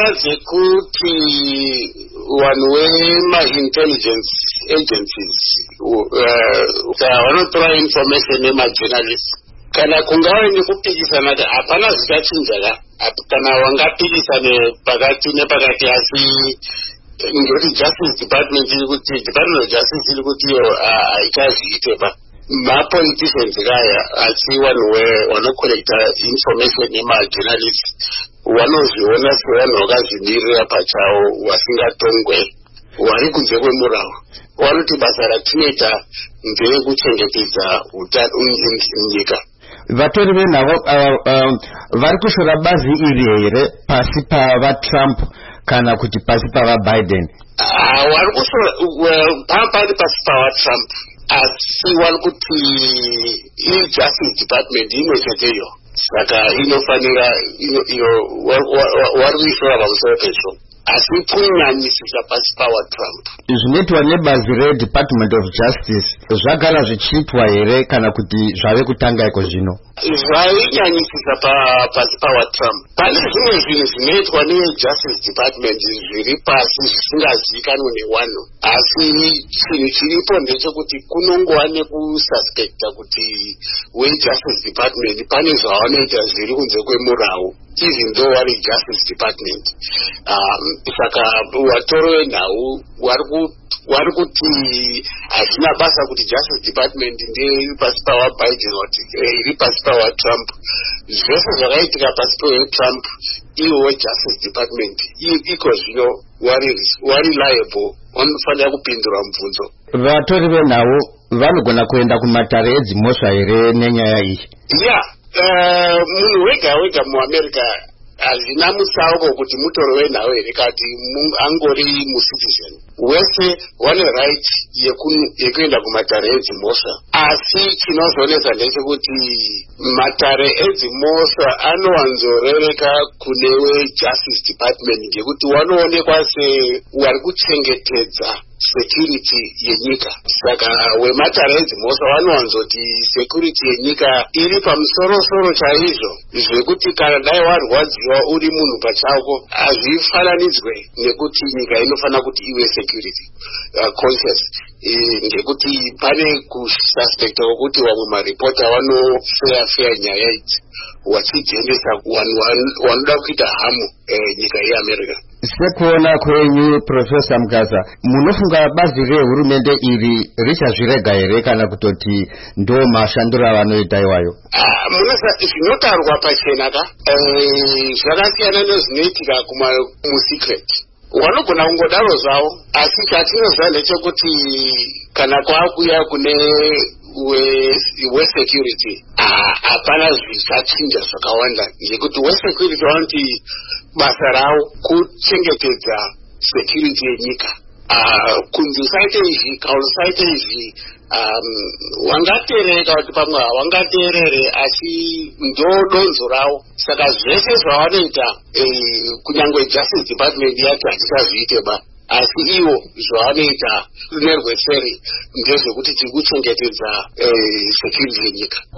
nyaya dzekuti vanhu vema-intelligence agencies vanotora information nemajournalists, kana kungave nekupikisana hapana zvichachinja kana wangapikisane pakati nepakati, asi ngekuti justice department iri kuti department of justice iri kuti iyo haichazviitepa mapoliticians kaya, asi vanhu vanokolekta information nemajournalists vanozviona sevanhu vakazvimirira pachavo vasingatongwe vari kunze kwemurawo. Vanoti basa ratinoita nderekuchengetedza nyika. Vatori venhavo vari kushora bazi iri here pasi pavaTrump kana kuti pasi pavaBiden? Vari kushora pari pasi pavaTrump, asi vari kuti justice department imwe cheteyo, saka inofanira vari kuishora pamusoro pezvo, asi kunyanyisisa pasi pavaTrump. Zvinoitwa nebazi reDepartment of Justice zvagara zvichiitwa here kana kuti zvave kutanga iko zvino? Zvainyanyisisa pasi pavaTrump. Pane zvimwe zvinhu zvinoitwa neJustice Department zviri pasi zvisingazivikanwi nevanhu, asi chinhu chiripo ndechekuti kunongova nekususpecta kuti weJustice Department pane zvavanoita zviri kunze kwemurawo, even though vari Justice Department. Saka vatoro venhau vari kuti hazvina basa kuti Justice Department ndiri pasi pavaBiden iri pasi pavaTrump. Zvese zvakaitika pasi peTrump ivo Justice Department iko zvino vari liable, vanofanira kupindura mubvunzo. Vatori venhau vanogona kuenda kumatare edzimhosva here nenyaya iyi? Munhu wega wega muAmerica hazvina mutsauko kuti mutoro wenhau here kati angori mucitizen. Wese vane right yekuenda kumatare edzimhosva, asi chinozonesa ndechekuti matare edzimhosva anowanzorereka kune weJustice Department ngekuti wanoonekwa sevari kuchengetedza security yenyika. Saka wematare edzimhosva vanowanzoti security yenyika iri pamusoro-soro chaizvo, zvekuti kana dai warwadziwa uri munhu pachako hazvifananidzwe nekuti nyika inofanira kuti ive security conscious, ngekuti pane kususpecta kuti vamwe maripota vanofeya nyaya idzi vachidzendesa vanhu vanoda kuita hamu nyika yeAmerica. Sekuona kwenyu Professor Mukasa, munofunga bazi rehurumende iri richazvirega here kana kutoti ndo mashandiro avanoita iwayo? Zvinotarwa pachena zvakasiyana nezvinoitika musecret. Vanogona kungodaro zvavo, asi chatinoziva ndechekuti kana kwakuya kune wesecurity hapana zvichachinja zvakawanda, ngekuti wesecurity vanoti basa ravo kuchengetedza security yenyika. Kunzi usaite izvi, kana usaite izvi, wangateereka kuti pamwe hawangateerere, asi ndodonzo ravo. Saka zvese zvavanoita kunyange Justice Department yati hatichazviite asi ivo zvavanoita nerweseri ndezvekuti tiri kuchengetedza security yenyika.